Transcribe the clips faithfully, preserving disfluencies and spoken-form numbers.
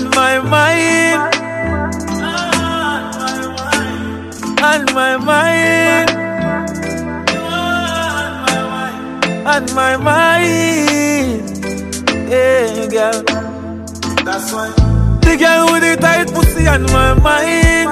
on my mind, on my mind, on my mind. Yeah, girl. That's why the girl with the tight pussy on my mind.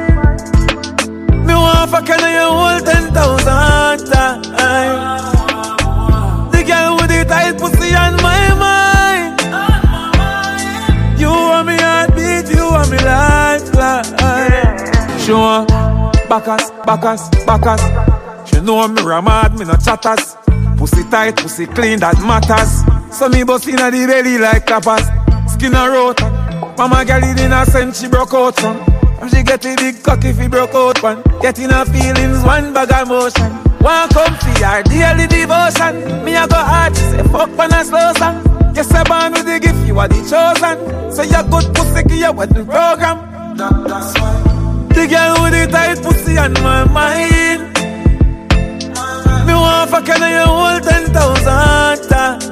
Me want fuck her you hold ten thousand times. The girl with the tight pussy on my mind. You want me heartbeat, you want me lifeline. She want Bacchus, Bacchus, Bacchus. She know me ramad, me no chatters. Pussy tight, pussy clean, that matters. So me bust inna the belly like tapas. Skin a rota. Mama girl in innocent, she broke out from. And she get a big cock if he broke out one. Getting her feelings, one bag of motion. One come for her daily devotion. Me a go hard, she say fuck when I slow song. You say born with the gift, you are the chosen. So you good pussy, give you wedding program. That, that's why the girl with the tight pussy on my mind. Me want fuck her you hold ten thousand times.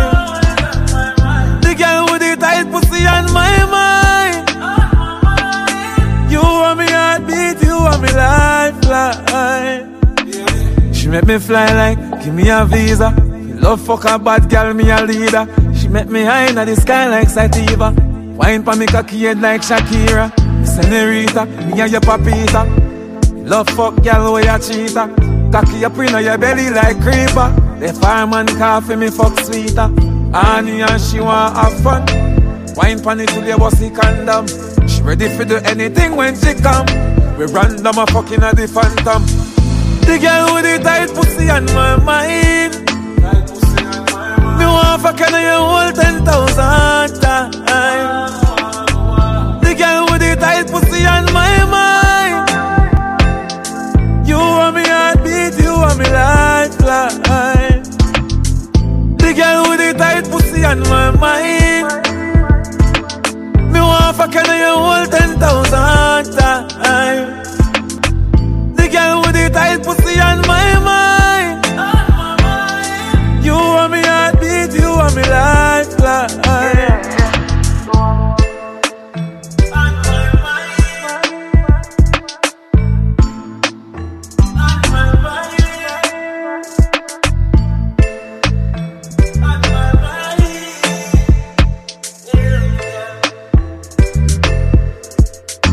The girl with the tight pussy on my mind. You want me heartbeat, you want me lifeline. She make me fly like, give me a visa. Love fuck a bad girl, me a leader. She make me high in the sky like Sativa. Wine pa me cocky head like Shakira. Me senorita, me a your papita. Love fuck girl, way a cheater. Cocky up in your belly like creeper. The fireman coffee me fuck sweeter. Annie and she want have fun. Wine pan it till you bust the condom. She ready for do anything when she come. We random a fucking at the phantom. The girl with the tight pussy on my mind. Tight pussy on my mind. Me want fuck her you hold ten thousand times. The girl with the tight pussy on my mind. You want me heartbeat, you want me lifeline. The girl with the tight pussy on my mind. Me want fuck her you hold ten thousand times. The girl with the tight pussy on my mind. You want me heartbeat, you want me lifeline.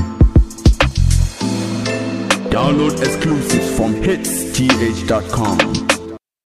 Download exclusives from hits t h dot com.